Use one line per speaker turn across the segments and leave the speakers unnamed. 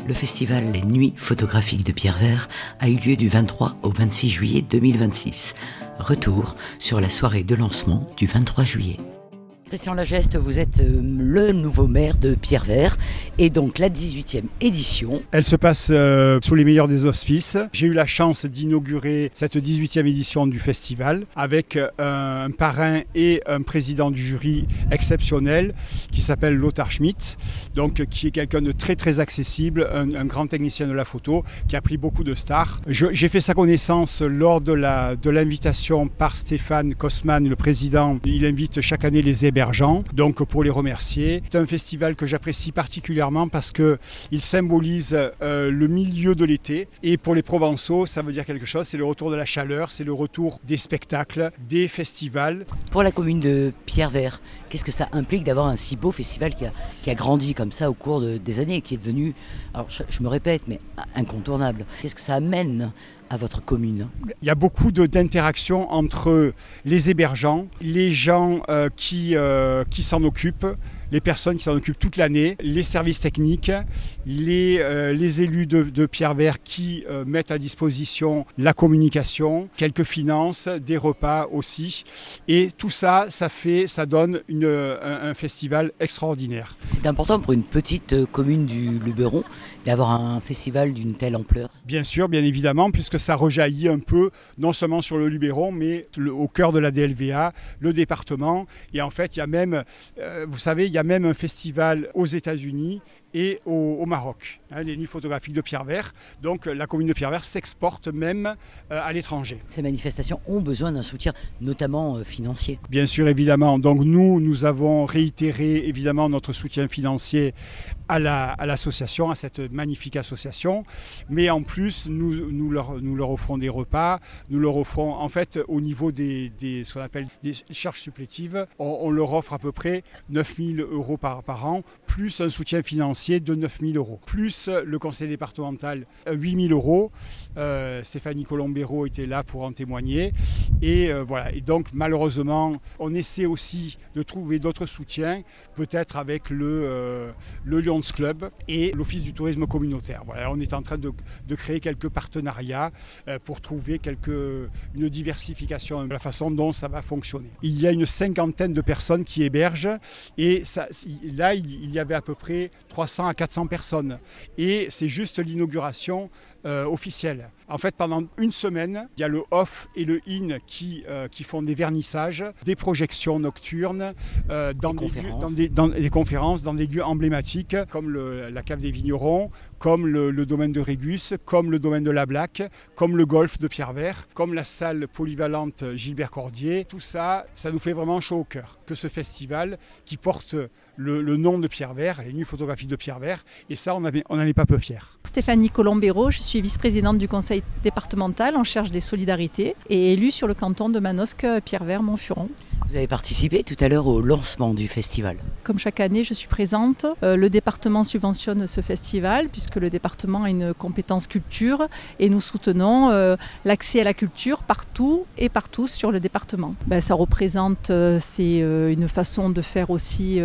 Le festival Les Nuits photographiques de Pierre Vert a eu lieu du 23 au 26 juillet 2026. Retour sur la soirée de lancement du 23 juillet. Christian Lageste, vous êtes le nouveau maire de Pierre Vert et donc la 18e édition.
Elle se passe sous les meilleurs des auspices. J'ai eu la chance d'inaugurer cette 18e édition du festival avec un parrain et un président du jury exceptionnel qui s'appelle Lothar Schmitt, donc qui est quelqu'un de très très accessible, un grand technicien de la photo qui a pris beaucoup de stars. J'ai fait sa connaissance lors de l'invitation par Stéphane Kosman, le président. Il invite chaque année les hébergeants, donc pour les remercier. C'est un festival que j'apprécie particulièrement parce qu'il symbolise le milieu de l'été. Et pour les Provençaux, ça veut dire quelque chose, c'est le retour de la chaleur, c'est le retour des spectacles, des festivals.
Pour la commune de Pierre Vert, qu'est-ce que ça implique d'avoir un si beau festival qui a grandi comme ça au cours des années et qui est devenu, alors je me répète, mais incontournable. Qu'est-ce que ça amène à votre commune?
Il y a beaucoup d'interactions entre les hébergeants, les gens qui s'en occupent, les personnes qui s'en occupent toute l'année, les services techniques, les élus de Pierre Vert qui mettent à disposition la communication, quelques finances, des repas aussi. Et tout ça, ça donne un festival extraordinaire.
C'est important pour une petite commune du Luberon d'avoir un festival d'une telle ampleur?
Bien sûr, bien évidemment, puisque ça rejaillit un peu, non seulement sur le Luberon, mais au cœur de la DLVA, le département. Et en fait, il y a même, vous savez, il y a même un festival aux États-Unis et au Maroc, les Nuits photographiques de Pierre Vert. Donc la commune de Pierre Vert s'exporte même à l'étranger.
Ces manifestations ont besoin d'un soutien, notamment financier.
Bien sûr, évidemment. Donc nous avons réitéré évidemment notre soutien financier à l'association, à cette magnifique association. Mais en plus, nous leur offrons des repas, nous leur offrons, en fait, au niveau ce qu'on appelle des charges supplétives, on leur offre à peu près 9 000 € par an, plus un soutien financier de 9 000 €, plus le conseil départemental 8 000 €. Stéphanie Colombero était là pour en témoigner. Et voilà. Et donc malheureusement, on essaie aussi de trouver d'autres soutiens, peut-être avec le Lions Club et l'Office du tourisme communautaire. Voilà, on est en train de créer quelques partenariats pour trouver une diversification de la façon dont ça va fonctionner. Il y a une 50aine de personnes qui hébergent et là, il y avait à peu près 300 à 400 personnes. Et c'est juste l'inauguration officielle. En fait, pendant une semaine, il y a le off et le in qui font des vernissages, des projections nocturnes, dans des conférences, dans des lieux emblématiques comme la cave des vignerons, comme le domaine de Régus, comme le domaine de la Blaque, comme le golf de Pierre Vert, comme la salle polyvalente Gilbert Cordier. Tout ça, ça nous fait vraiment chaud au cœur que ce festival qui porte le nom de Pierre Vert, les Nuits photographiques de Pierre Vert, et ça, on n'en est pas peu fiers.
Stéphanie Colombero, je suis vice-présidente du conseil départemental en charge des solidarités et élue sur le canton de Manosque, Pierre Vert, Montfuron.
Vous avez participé tout à l'heure au lancement du festival.
Comme chaque année, je suis présente. Le département subventionne ce festival puisque le département a une compétence culture et nous soutenons l'accès à la culture partout et partout sur le département. Ça représente, c'est une façon de faire aussi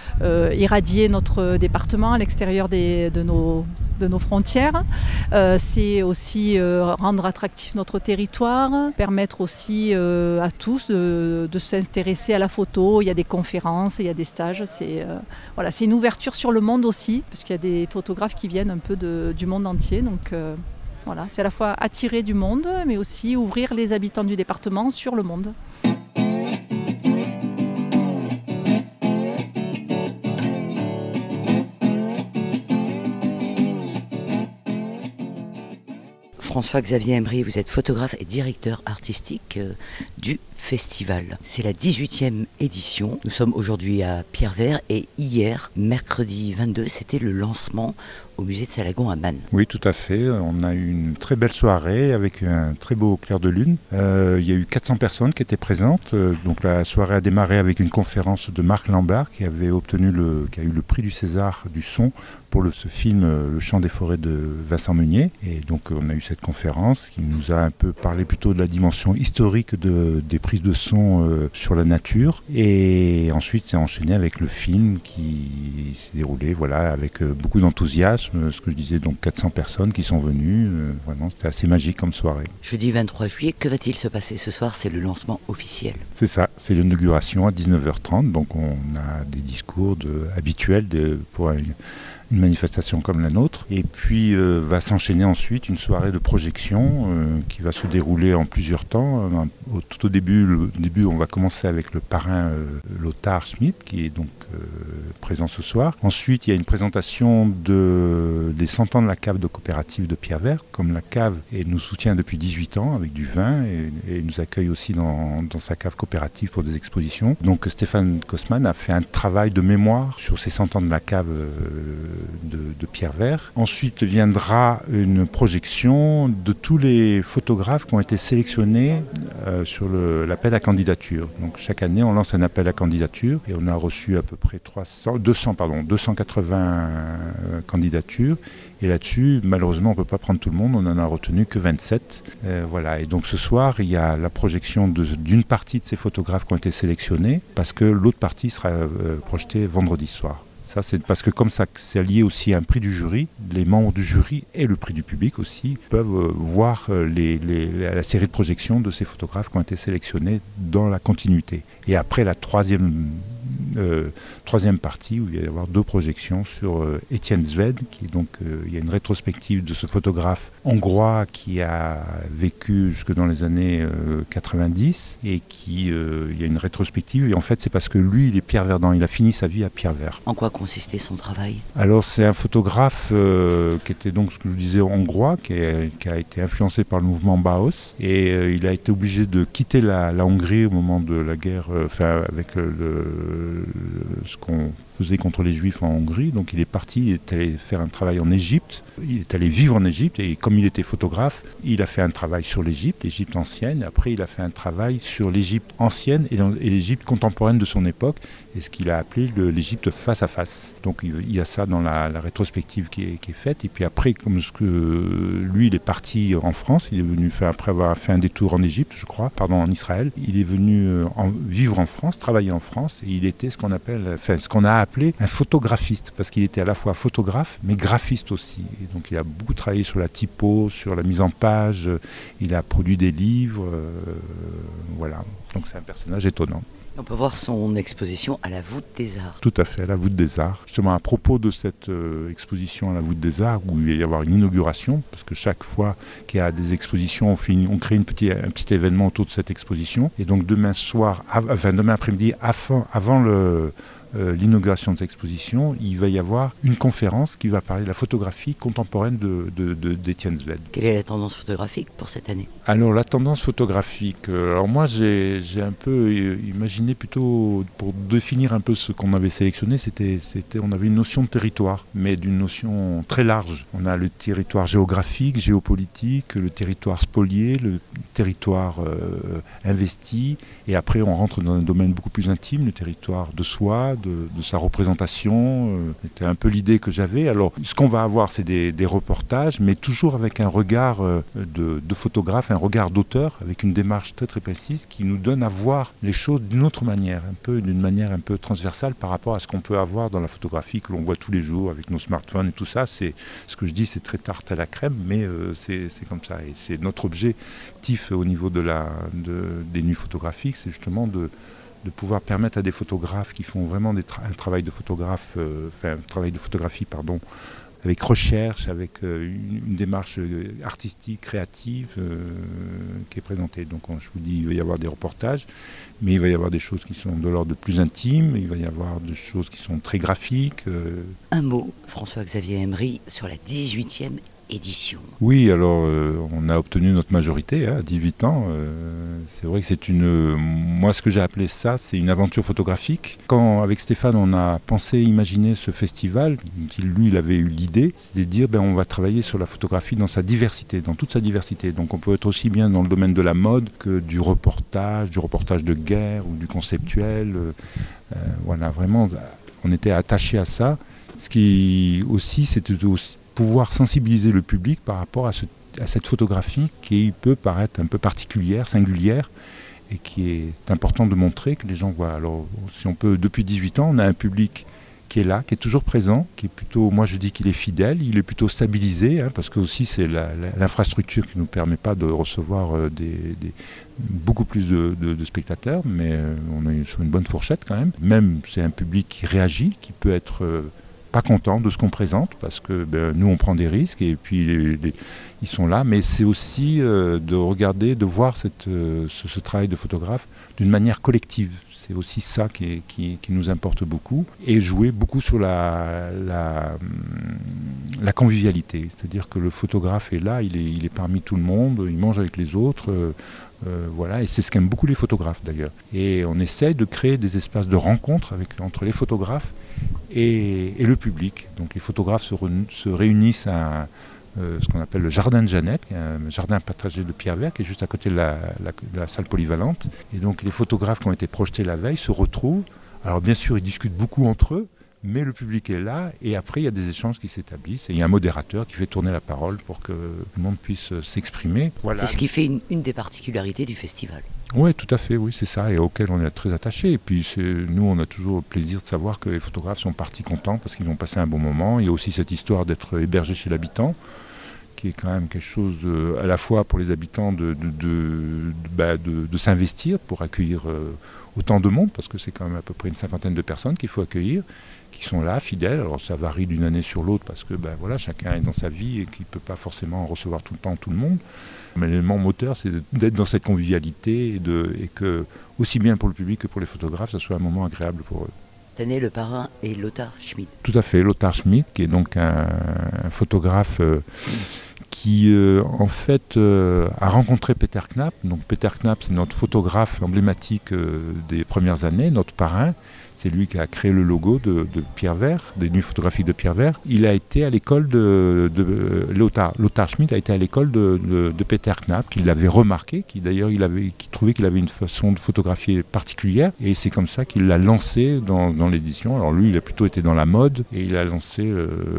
irradier notre département à l'extérieur de nos frontières. C'est aussi rendre attractif notre territoire, permettre aussi à tous de s'intéresser à la photo. Il y a des conférences, il y a des stages. C'est une ouverture sur le monde aussi, parce qu'il y a des photographes qui viennent un peu du monde entier. Donc c'est à la fois attirer du monde, mais aussi ouvrir les habitants du département sur le monde.
François-Xavier Embry, vous êtes photographe et directeur artistique du festival. C'est la 18e édition. Nous sommes aujourd'hui à Pierre Vert et hier, mercredi 22, c'était le lancement au musée de Salagon à Man.
Oui, tout à fait. On a eu une très belle soirée avec un très beau clair de lune. Il y a eu 400 personnes qui étaient présentes. Donc la soirée a démarré avec une conférence de Marc Lambert qui a eu le prix du César du son pour ce film Le chant des forêts de Vincent Meunier. Et donc on a eu cette conférence qui nous a un peu parlé plutôt de la dimension historique des prises de son sur la nature. Et ensuite c'est enchaîné avec le film qui s'est déroulé avec beaucoup d'enthousiasme ce que je disais, donc 400 personnes qui sont venues. Vraiment, c'était assez magique comme soirée.
Jeudi 23 juillet, que va-t-il se passer ce soir? C'est le lancement officiel.
C'est ça, c'est l'inauguration à 19h30. Donc on a des discours habituels pour une manifestation comme la nôtre. Et puis va s'enchaîner ensuite une soirée de projection qui va se dérouler en plusieurs temps. Tout au début, on va commencer avec le parrain Lothar Schmidt, qui est donc présent ce soir. Ensuite, il y a une présentation des 100 ans de la cave de coopérative de Pierrevert. Comme la cave nous soutient depuis 18 ans avec du vin et nous accueille aussi dans sa cave coopérative pour des expositions. Donc Stéphane Kosman a fait un travail de mémoire sur ces 100 ans de la cave de Pierrevert. Ensuite viendra une projection de tous les photographes qui ont été sélectionnés sur l'appel à candidature. Donc chaque année, on lance un appel à candidature et on a reçu à peu près 280 candidatures. Et là-dessus, malheureusement, on ne peut pas prendre tout le monde, on n'en a retenu que 27. Voilà. Et donc ce soir, il y a la projection d'une partie de ces photographes qui ont été sélectionnés, parce que l'autre partie sera projetée vendredi soir. Ça, c'est parce que comme ça, c'est lié aussi à un prix du jury. Les membres du jury et le prix du public aussi peuvent voir la série de projections de ces photographes qui ont été sélectionnés dans la continuité. Et après la troisième partie, où il va y avoir 2 projections sur Étienne Sved, qui est donc il y a une rétrospective de ce photographe hongrois qui a vécu jusque dans les années 90 et il y a une rétrospective. Et en fait, c'est parce que lui, il est Pierreverdant, il a fini sa vie à Pierrevert.
En quoi consistait son travail? Alors
c'est un photographe qui était donc, ce que je disais, hongrois, qui a été influencé par le mouvement Bauhaus, et il a été obligé de quitter la Hongrie au moment de la guerre, avec ce qu'on faisait contre les Juifs en Hongrie. Donc il est parti, il est allé faire un travail en Égypte, il est allé vivre en Égypte, et comme il était photographe, il a fait un travail sur l'Égypte ancienne. Après, il a fait un travail sur l'Égypte ancienne et l'Égypte contemporaine de son époque, et ce qu'il a appelé l'Égypte face à face. Donc il y a ça dans la rétrospective qui est faite. Et puis après, comme lui, il est parti en France, il est venu après avoir fait un détour en Égypte, en Israël, il est venu vivre en France, travailler en France, et il était ce qu'on a appelé un photographiste, parce qu'il était à la fois photographe mais graphiste aussi. Et donc il a beaucoup travaillé sur la typo, sur la mise en page, il a produit des livres, voilà. Donc c'est un personnage étonnant.
On peut voir son exposition à la Voûte des Arts.
Tout à fait, à la Voûte des Arts. Justement, à propos de cette exposition à la Voûte des Arts, où il va y avoir une inauguration, parce que chaque fois qu'il y a des expositions, on crée un petit événement autour de cette exposition. Et donc demain après-midi, avant l'inauguration de cette exposition, il va y avoir une conférence qui va parler de la photographie contemporaine d'Étienne Sved.
Quelle est la tendance photographique pour cette année?
Alors la tendance photographique, moi j'ai un peu imaginé plutôt, pour définir un peu ce qu'on avait sélectionné, on avait une notion de territoire, mais d'une notion très large. On a le territoire géographique, géopolitique, le territoire spolié, le territoire investi, et après on rentre dans un domaine beaucoup plus intime, le territoire de soi, de sa représentation. C'était un peu l'idée que j'avais. Alors, ce qu'on va avoir, c'est des reportages, mais toujours avec un regard de photographe, un regard d'auteur, avec une démarche très très précise qui nous donne à voir les choses d'une autre manière, d'une manière un peu transversale par rapport à ce qu'on peut avoir dans la photographie que l'on voit tous les jours avec nos smartphones et tout ça. C'est ce que je dis, c'est très tarte à la crème, mais c'est comme ça. Et c'est notre objectif au niveau des nuits photographiques, c'est justement de pouvoir permettre à des photographes qui font vraiment un travail de photographie, avec recherche, avec une démarche artistique, créative qui est présentée. Donc je vous dis, il va y avoir des reportages, mais il va y avoir des choses qui sont de l'ordre de plus intime, il va y avoir des choses qui sont très graphiques.
Un mot, François-Xavier Emery, sur la 18e édition.
Oui, alors on a obtenu notre majorité à 18 ans. C'est vrai que moi ce que j'ai appelé ça, c'est une aventure photographique. Quand avec Stéphane on a imaginer ce festival, lui il avait eu l'idée, c'est de dire on va travailler sur la photographie dans sa diversité, dans toute sa diversité. Donc on peut être aussi bien dans le domaine de la mode que du reportage de guerre ou du conceptuel. Voilà, vraiment on était attaché à ça. Ce qui aussi, c'était pouvoir sensibiliser le public par rapport à cette photographie qui peut paraître un peu particulière, singulière, et qui est important de montrer, que les gens voient. Alors, si on peut, depuis 18 ans, on a un public qui est là, qui est toujours présent, qui est plutôt, moi je dis qu'il est fidèle, il est plutôt stabilisé, parce que aussi c'est l'infrastructure qui ne nous permet pas de recevoir beaucoup plus de spectateurs, mais on est sur une bonne fourchette quand même. Même c'est un public qui réagit, qui peut être pas content de ce qu'on présente, parce que nous on prend des risques et puis ils sont là, mais c'est aussi de regarder, de voir ce travail de photographe d'une manière collective. C'est aussi ça qui nous importe beaucoup, et jouer beaucoup sur la convivialité. C'est-à-dire que le photographe est là, il est parmi tout le monde, il mange avec les autres, voilà, et c'est ce qu'aiment beaucoup les photographes d'ailleurs. Et on essaie de créer des espaces de rencontre entre les photographes et le public. Donc les photographes se réunissent à ce qu'on appelle le jardin de Jeannette, qui est un jardin partagé de pierre vert qui est juste à côté de la salle polyvalente. Et donc les photographes qui ont été projetés la veille se retrouvent. Alors bien sûr, ils discutent beaucoup entre eux, mais le public est là, et après il y a des échanges qui s'établissent, et il y a un modérateur qui fait tourner la parole pour que tout le monde puisse s'exprimer. Voilà.
C'est ce qui fait une des particularités du festival.
Oui, tout à fait, oui, c'est ça, et auquel on est très attaché. Et puis nous, on a toujours le plaisir de savoir que les photographes sont partis contents parce qu'ils ont passé un bon moment. Il y a aussi cette histoire d'être hébergé chez l'habitant, qui est quand même quelque chose à la fois pour les habitants de s'investir pour accueillir autant de monde, parce que c'est quand même à peu près une 50aine de personnes qu'il faut accueillir, qui sont là, fidèles. Alors ça varie d'une année sur l'autre, parce que voilà, chacun est dans sa vie et qu'il ne peut pas forcément recevoir tout le temps tout le monde. Mais l'élément moteur, c'est d'être dans cette convivialité et que, aussi bien pour le public que pour les photographes, ça soit un moment agréable pour eux.
Cette année, le parrain est Lothar Schmidt.
Tout à fait, Lothar Schmidt, qui est donc un photographe qui, en fait, a rencontré Peter Knapp. Donc Peter Knapp, c'est notre photographe emblématique des premières années, notre parrain. C'est lui qui a créé le logo de Pierre Vert, des nuits photographiques de Pierre Vert. Il a été à l'école Lothar Schmidt a été à l'école de Peter Knapp, qui l'avait remarqué, qui trouvait qu'il avait une façon de photographier particulière. Et c'est comme ça qu'il l'a lancé dans l'édition. Alors lui, il a plutôt été dans la mode, et il a lancé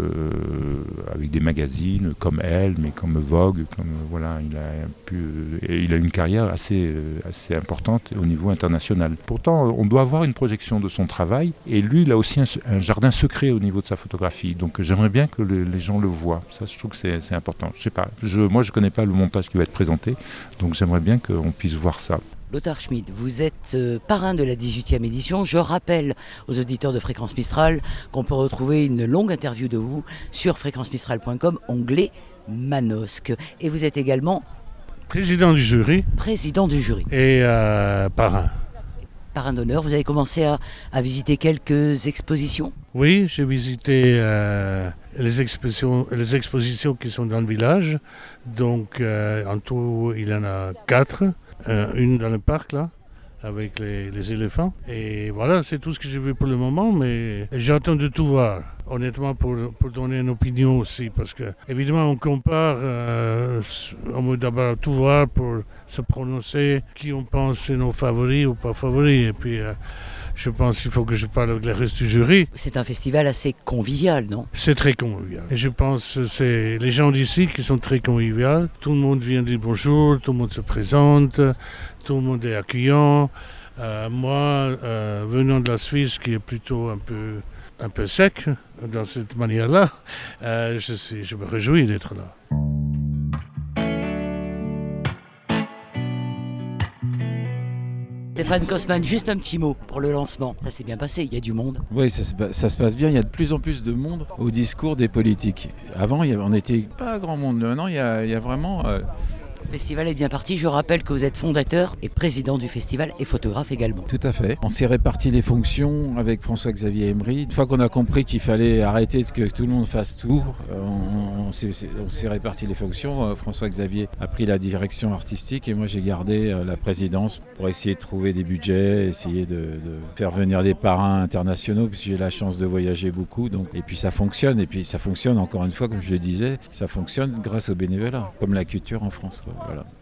avec des magazines comme Elle, mais comme Vogue, voilà, il a une carrière assez importante au niveau international. Pourtant, on doit avoir une projection de son travail, et lui il a aussi un jardin secret au niveau de sa photographie, donc j'aimerais bien que les gens le voient. Ça, je trouve que c'est important. Je sais pas, moi je connais pas le montage qui va être présenté, donc j'aimerais bien qu'on puisse voir ça.
Lothar Schmidt, vous êtes parrain de la 18e édition. Je rappelle aux auditeurs de Fréquence Mistral qu'on peut retrouver une longue interview de vous sur fréquencemistral.com, onglet Manosque. Et vous êtes également
président du jury.
Président du jury.
Et parrain.
Parrain d'honneur, vous avez commencé à visiter quelques expositions ?
Oui, j'ai visité les expositions qui sont dans le village. Donc en tout, il y en a 4. Une dans le parc là, avec les éléphants. Et voilà, c'est tout ce que j'ai vu pour le moment, mais j'attends de tout voir. Honnêtement, pour donner une opinion aussi, parce que évidemment on compare, on veut d'abord tout voir pour se prononcer qui on pense c'est nos favoris ou pas favoris. Et puis je pense qu'il faut que je parle avec le reste du jury.
C'est un festival assez convivial, non ?
C'est très convivial. Et je pense que c'est les gens d'ici qui sont très conviviaux. Tout le monde vient dire bonjour, tout le monde se présente, tout le monde est accueillant. Moi, venant de la Suisse, qui est plutôt un peu sec dans cette manière-là, je me réjouis d'être là.
Stéphane Kosman, juste un petit mot pour le lancement. Ça s'est bien passé, il y a du monde.
Oui, ça se passe bien. Il y a de plus en plus de monde au discours des politiques. Avant, on n'était pas grand monde. Maintenant, il y a vraiment...
Le festival est bien parti. Je rappelle que vous êtes fondateur et président du festival et photographe également.
Tout à fait. On s'est réparti les fonctions avec François-Xavier Emery. Une fois qu'on a compris qu'il fallait arrêter que tout le monde fasse tout, on s'est réparti les fonctions. François-Xavier a pris la direction artistique et moi j'ai gardé la présidence pour essayer de trouver des budgets, essayer de faire venir des parrains internationaux puisque j'ai la chance de voyager beaucoup. Et puis ça fonctionne. Et puis ça fonctionne encore une fois, comme je le disais, ça fonctionne grâce au bénévolat, comme la culture en France. Voilà.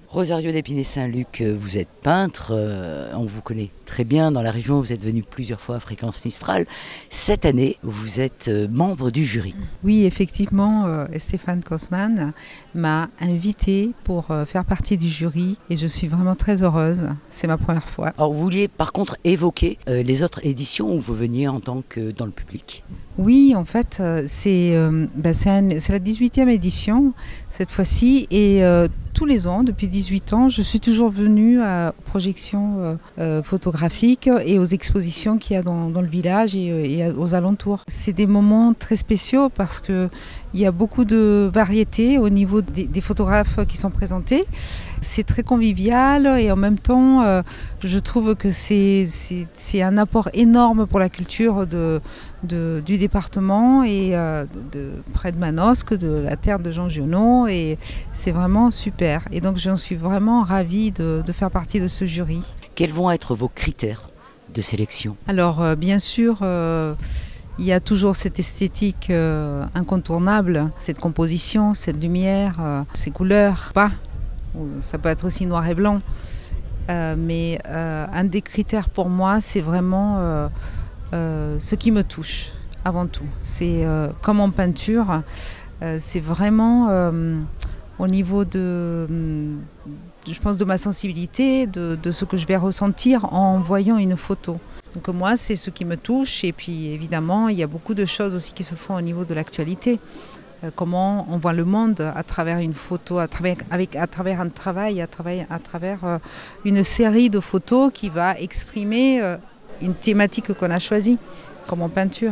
Rosario d'Épinay-Saint-Luc, vous êtes peintre, on vous connaît très bien dans la région, vous êtes venu plusieurs fois à Fréquence Mistral. Cette année, vous êtes membre du jury.
Oui, effectivement, Stéphane Kosman m'a invité pour faire partie du jury et je suis vraiment très heureuse. C'est ma première fois.
Alors vous vouliez par contre évoquer les autres éditions où vous veniez en tant que dans le public.
Oui, en fait, c'est la 18e édition cette fois-ci et tous les ans, depuis 18 ans, je suis toujours venue aux projections photographiques et aux expositions qu'il y a dans le village et aux alentours. C'est des moments très spéciaux parce qu'il y a beaucoup de variétés au niveau des photographes qui sont présentés. C'est très convivial et en même temps, je trouve que c'est un apport énorme pour la culture du département et près de Manosque, de la terre de Jean Giono, et c'est vraiment super. Et donc j'en suis vraiment ravie de faire partie de ce jury.
Quels vont être vos critères de sélection ?
Alors bien sûr, il y a toujours cette esthétique incontournable, cette composition, cette lumière, ces couleurs, pas. Ça peut être aussi noir et blanc. Mais un des critères pour moi, c'est vraiment ce qui me touche avant tout. C'est comme en peinture, c'est vraiment au niveau je pense de ma sensibilité, de ce que je vais ressentir en voyant une photo. Donc moi, c'est ce qui me touche. Et puis évidemment, il y a beaucoup de choses aussi qui se font au niveau de l'actualité. Comment on voit le monde à travers une photo, à travers un travail, à travers une série de photos qui va exprimer une thématique qu'on a choisie, comme en peinture.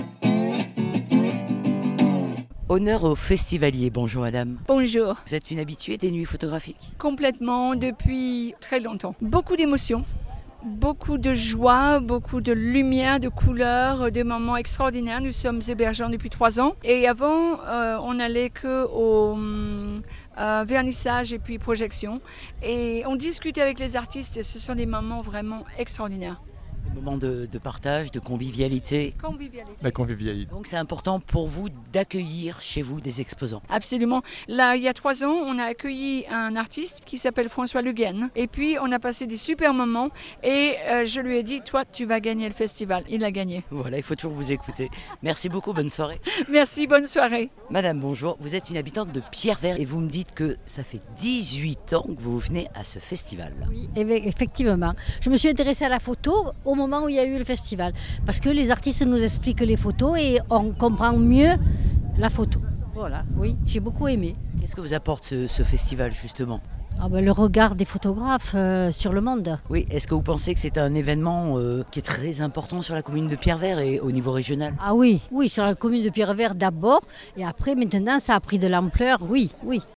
Honneur aux festivaliers. Bonjour madame.
Bonjour.
Vous êtes une habituée des nuits photographiques ?
Complètement, depuis très longtemps. Beaucoup d'émotions. Beaucoup de joie, beaucoup de lumière, de couleurs, des moments extraordinaires. Nous sommes hébergeants depuis 3 ans. Et avant, on n'allait qu'au vernissage et puis projection. Et on discutait avec les artistes et ce sont des moments vraiment extraordinaires.
Des moments de partage, de convivialité.
La
convivialité.
Donc c'est important pour vous d'accueillir chez vous des exposants.
Absolument. Là, il y a 3 ans, on a accueilli un artiste qui s'appelle François Le Guen. Et puis, on a passé des super moments. Et je lui ai dit, toi, tu vas gagner le festival. Il a gagné.
Voilà, il faut toujours vous écouter. Merci beaucoup, bonne soirée.
Merci, bonne soirée.
Madame, bonjour. Vous êtes une habitante de Pierrevert et vous me dites que ça fait 18 ans que vous venez à ce festival.
Oui, effectivement. Je me suis intéressée à la photo au moment où il y a eu le festival. Parce que les artistes nous expliquent les photos et on comprend mieux la photo. Voilà, oui, j'ai beaucoup aimé.
Qu'est-ce que vous apporte ce festival justement ?
Le regard des photographes sur le monde.
Oui, est-ce que vous pensez que c'est un événement qui est très important sur la commune de Pierrevert et au niveau régional ?
Ah oui, sur la commune de Pierrevert d'abord et après maintenant ça a pris de l'ampleur, oui.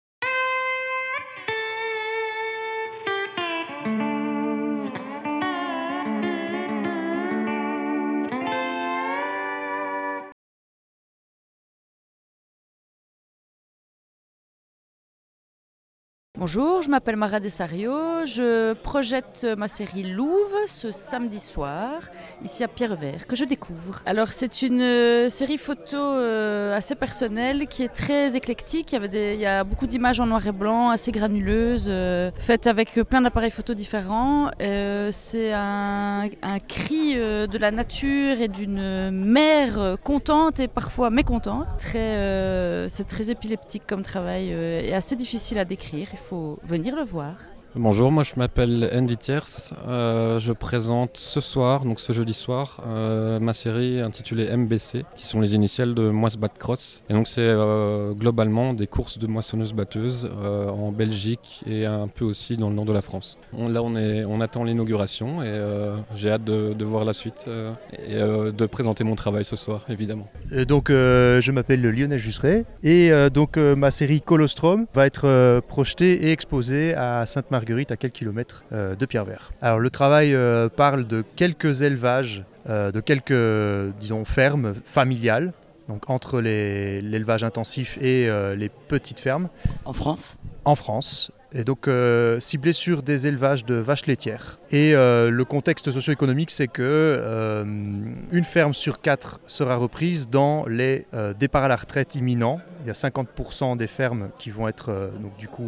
Bonjour, je m'appelle Mara Dessario, je projette ma série Louve ce samedi soir, ici à Pierrevert, que je découvre. Alors c'est une série photo assez personnelle qui est très éclectique, il y a beaucoup d'images en noir et blanc, assez granuleuses, faites avec plein d'appareils photo différents. C'est un cri de la nature et d'une mère contente et parfois mécontente. C'est très épileptique comme travail et assez difficile à décrire. Il faut venir le voir.
Bonjour, moi je m'appelle Andy Thiers, je présente ce soir, donc ce jeudi soir, ma série intitulée MBC, qui sont les initiales de Moissbat Cross. Et donc c'est globalement des courses de moissonneuses-batteuses en Belgique et un peu aussi dans le nord de la France. On attend l'inauguration et j'ai hâte de voir la suite et de présenter mon travail ce soir, évidemment.
Donc je m'appelle Lionel Jusseret et donc ma série Colostrum va être projetée et exposée à Sainte-Marguerite, à quelques kilomètres de Pierrevert. Alors le travail parle de quelques élevages, de quelques fermes familiales, donc entre l'élevage intensif et les petites fermes.
En France ?
En France. Et donc ciblé sur des élevages de vaches laitières. Et le contexte socio-économique, c'est que une ferme sur 4 sera reprise dans les départs à la retraite imminents. Il y a 50% des fermes qui vont être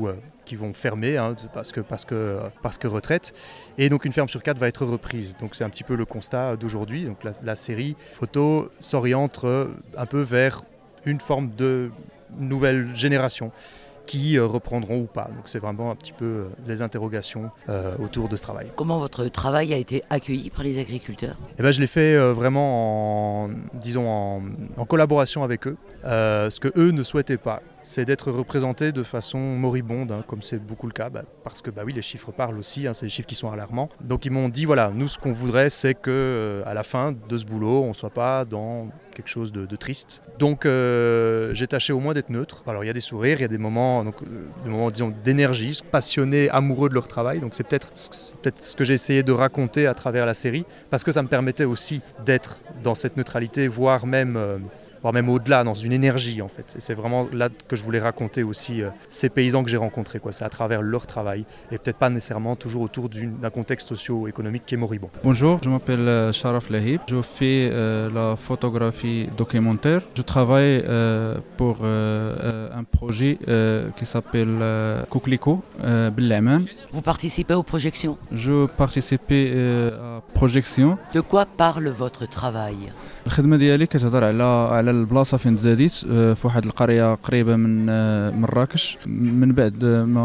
qui vont fermer parce que retraite. Et donc une ferme sur 4 va être reprise. Donc c'est un petit peu le constat d'aujourd'hui. Donc la série photo s'oriente un peu vers une forme de nouvelle génération qui reprendront ou pas. Donc c'est vraiment un petit peu les interrogations autour de ce travail.
Comment votre travail a été accueilli par les agriculteurs ?
Je l'ai fait vraiment en collaboration avec eux. Ce que eux ne souhaitaient pas, c'est d'être représentés de façon moribonde, comme c'est beaucoup le cas, parce que oui, les chiffres parlent aussi, c'est des chiffres qui sont alarmants. Donc ils m'ont dit, voilà, nous ce qu'on voudrait, c'est qu'à la fin de ce boulot, on ne soit pas dans quelque chose de triste. Donc j'ai tâché au moins d'être neutre. Alors il y a des sourires, il y a des moments disons, d'énergie, passionnés, amoureux de leur travail. Donc c'est peut-être ce que j'ai essayé de raconter à travers la série, parce que ça me permettait aussi d'être dans cette neutralité, voire même au-delà, dans une énergie en fait. Et c'est vraiment là que je voulais raconter aussi ces paysans que j'ai rencontrés. C'est à travers leur travail et peut-être pas nécessairement toujours autour d'un contexte socio-économique qui est moribond.
Bonjour, je m'appelle Sharaf Lahib. Je fais la photographie documentaire. Je travaille pour un projet qui s'appelle Coquelicot Bel'Aman.
Vous participez aux projections ?
Je participais à projections.
De quoi parle votre travail ?
الخدمة ديالي كتهضر على البلاصة فين تزاديت في واحد القرية قريبة من مراكش. من بعد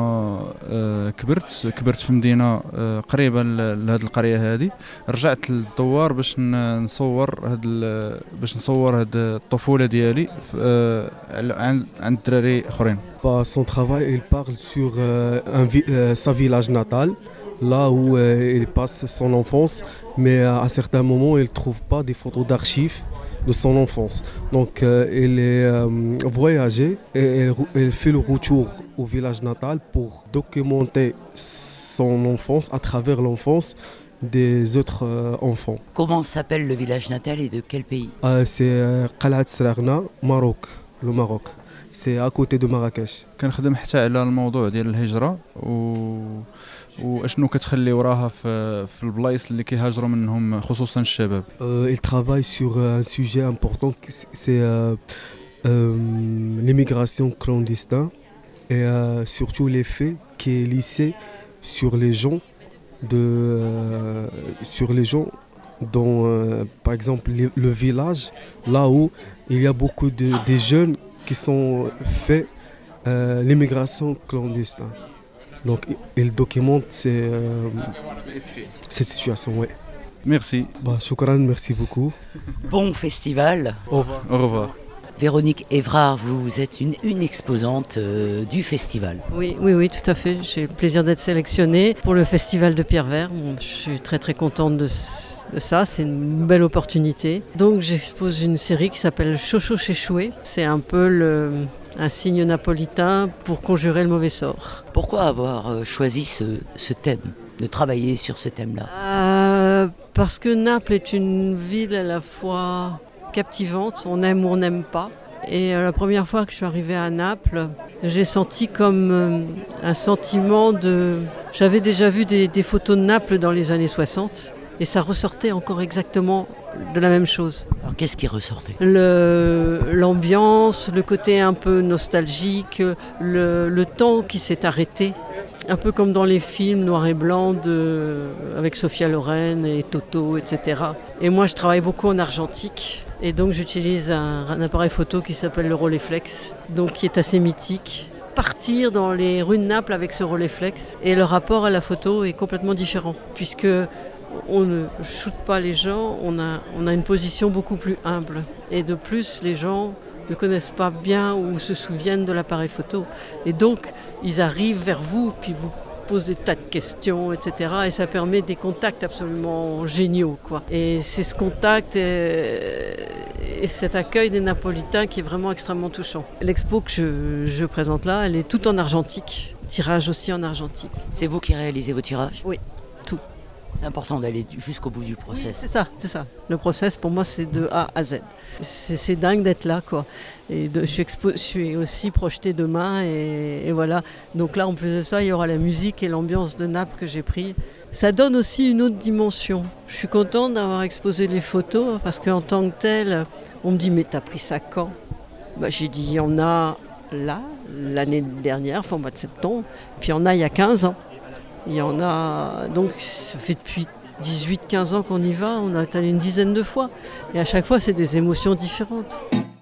ما كبرت في مدينة قريبة لهاد القرية هذه، رجعت للدوار باش نصور هاد الطفولة ديالي عند الدراري آخرين.
Son travail, il parle sur sa village natal, là où il passe son enfance, mais à certains moments, il ne trouve pas des photos d'archives de son enfance. Donc, il est voyagé et il fait le retour au village natal pour documenter son enfance à travers l'enfance des autres enfants.
Comment s'appelle le village natal et de quel pays ?
C'est Qalat Sragna, Maroc, le Maroc. C'est à côté de Marrakech.
كنخدم حتى على الموضوع ديال الهجرة واشنو كتخلي وراها في البلايص اللي كيهاجروا منهم خصوصا الشباب.
Il travaille sur un sujet important, c'est l'immigration clandestine et surtout l'effet qui est lissé sur les gens dans par exemple le village, là où il y a beaucoup de jeunes qui sont fait l'immigration clandestine. Donc il documente cette situation. Ouais.
Merci.
Shukran, merci beaucoup.
Bon festival.
Au revoir.
Au revoir.
Véronique Évrard, vous êtes une exposante du festival.
Oui, tout à fait. J'ai le plaisir d'être sélectionnée pour le festival de Pierrevert. Je suis très très contente de ça, c'est une belle opportunité. Donc j'expose une série qui s'appelle Chocho Chéchoué. C'est un peu un signe napolitain pour conjurer le mauvais sort.
Pourquoi avoir choisi ce thème, de travailler sur ce thème-là ?
Parce que Naples est une ville à la fois captivante, on aime ou on n'aime pas. Et la première fois que je suis arrivée à Naples, j'ai senti comme un sentiment de... J'avais déjà vu des photos de Naples dans les années 60 et ça ressortait encore exactement de la même chose.
Alors qu'est-ce qui ressortait ?
L'ambiance, le côté un peu nostalgique, le temps qui s'est arrêté. Un peu comme dans les films noir et blanc avec Sophia Loren et Toto, etc. Et moi, je travaille beaucoup en argentique. Et donc, j'utilise un appareil photo qui s'appelle le Rolleiflex, donc qui est assez mythique. Partir dans les rues de Naples avec ce Rolleiflex. Et le rapport à la photo est complètement différent, puisque on ne shoote pas les gens, on a une position beaucoup plus humble. Et de plus, les gens ne connaissent pas bien ou se souviennent de l'appareil photo. Et donc, ils arrivent vers vous, puis vous posent des tas de questions, etc. Et ça permet des contacts absolument géniaux, quoi. Et c'est ce contact et cet accueil des Napolitains qui est vraiment extrêmement touchant. L'expo que je présente là, elle est toute en argentique. Tirage aussi en argentique.
C'est vous qui réalisez vos tirages ?
Oui, tout.
C'est important d'aller jusqu'au bout du process.
Oui, c'est ça. Le process, pour moi, c'est de A à Z. C'est dingue d'être là, quoi. Et je suis aussi projetée demain, et voilà. Donc là, en plus de ça, il y aura la musique et l'ambiance de Naples que j'ai pris. Ça donne aussi une autre dimension. Je suis contente d'avoir exposé les photos, parce qu'en tant que telle, on me dit « Mais t'as pris ça quand ?» J'ai dit « Il y en a là, l'année dernière, au mois de septembre. Puis il y en a il y a 15 ans. Il y en a, donc ça fait depuis 18-15 ans qu'on y va, on a allé une dizaine de fois. Et à chaque fois, c'est des émotions différentes.